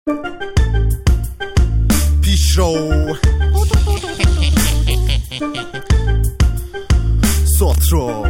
پیشرو ساترو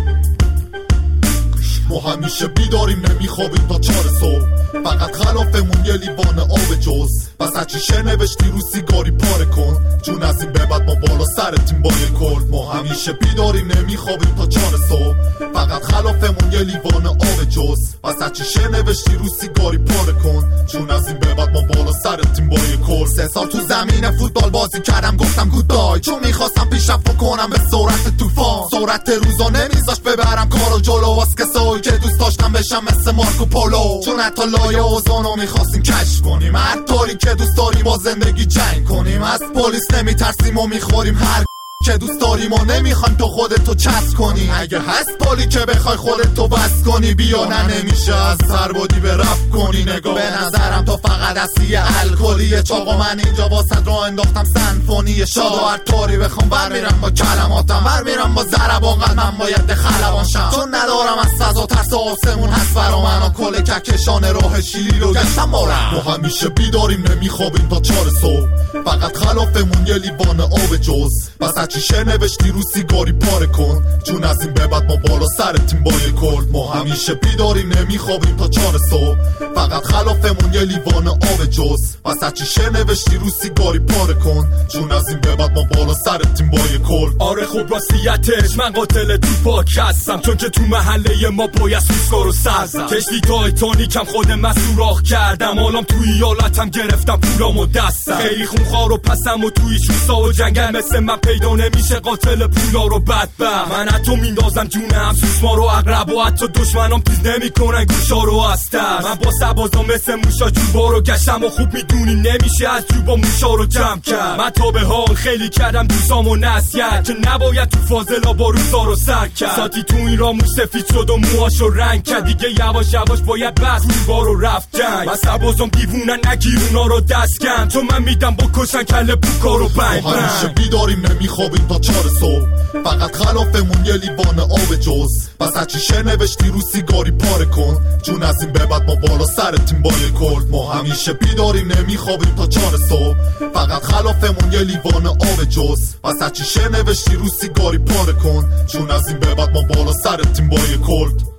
ما همیشه بیداریم نمیخوابیم تا 4 صبح، فقط خلافمون یه لیوان آب جز. بس هرچی شعر نوشتی رو سیگاری پاره کن، چون از این به بعد ما بالا سرتیم با یه کل. ما همیشه بیداریم نمیخوابیم تا 4 صبح، فقط خلافمون یه لیوان آب جز. بس هرچی شعر نوشتی رو سیگاری پاره کن، چون از این به بعد ما بالا سرتیم با یه کل. 3 سال تو زمین فوتبال بازی کردم، گفتم گودبای، چون میخواستم پیشرفت کنم به سرعت طوفان. سرعت روزا نمیذاش ببرم کارو جلو، واسه کسایی که دوست داشتم بشم مثل مارکو پولو. چون حتی لایه اوزونو میخواستیم کشف کنیم، هر طوری که دوست داریم با زندگی جنگ کنیم. از پلیس نمیترسیم و میخوریم هر که دوست داریم و نمیخوایم تو خودتو چسب کنی. اگه هست پالی که بخوای خودتو بس کنی، بیا نه نمیشه از سربادی به رفت کنی. نگاه به نظرم تو فقط اصلی الکلیه، چاقا من اینجا واسد را انداختم سنفونی. شاد و هر طوری بخوام برمیرم با کلماتم، برمیرم با ضربان قلبم باید خلبان شم. چون ندارم از فضا ترس آسمون هست برا من، و کل کهکشان راه شیری رو گشتم بارم. ما همیشه بیداریم نمیخوابیم تا 4 صبح، فقط خلافمون یه لیوان آب جز. بس هرچی شعر نوشتی رو سیگاری پاره کن، چون از این به بعد ما بالا سرتیم با یه کل. ما همیشه بیداریم نمیخوابیم تا 4 صبح، فقط خلافمون یه لیوان آب جز. بس هرچی شعر نوشتی رو سیگاری پاره کن، چون از این به بعد ما بالا سرتیم با یه کل. آره خب راستیتش من قاتل تو پاک هستم، چون که تو محله ما باید سوسکارو سرزم. کشتی تایتانیکم خودم من سوراخ کردم، حالام توی ایالتم گرفتم پولامو دستم. خیلی خونخوار و پسم و توی شوسا و جنگل مثل من پیدا نمیشه قاتل پولا رو بدبم. من حتی میندازم جونم سوسمار و عقرب، و حتی دشمنام تیز نمیکنن گوشا رو از ترس. من با سبازا مثل موشا جوبا رو گشتم و خوب میدونی نمیشه از جوبا موشا رو جمع کرد. من تا به حال خیلی کردم دوستامو نسیت، که نباید تو فاضلا با روزا رو سر کرد. ساتی تو این را موش سفید شد و موهاشو رنگ کرد، دیگه یواش یواش باید بس روبا رو رفت جنگ. من سبازام دیوونن نگیرونا رو دست کن، چون من میدم با کشن کل پوکا رو بنگ بنگ. همیشه بیداریم نمیخوابیم تا 4 صبح، فقط خلافمون یه لیوان آب جز. بس هرچی شعر نوشتی رو سیگاری پاره کن، چون از این به بعد ما بالا سرتیم با یه کل. ما همیشه بیداریم نمیخوابیم تا 4 صبح، فقط خلافمون یه لیوان آب جز. بس هرچی شعر نوشتی رو سیگاری پاره کن، چون از این به بعد ما بالا سرتیم با یه کل.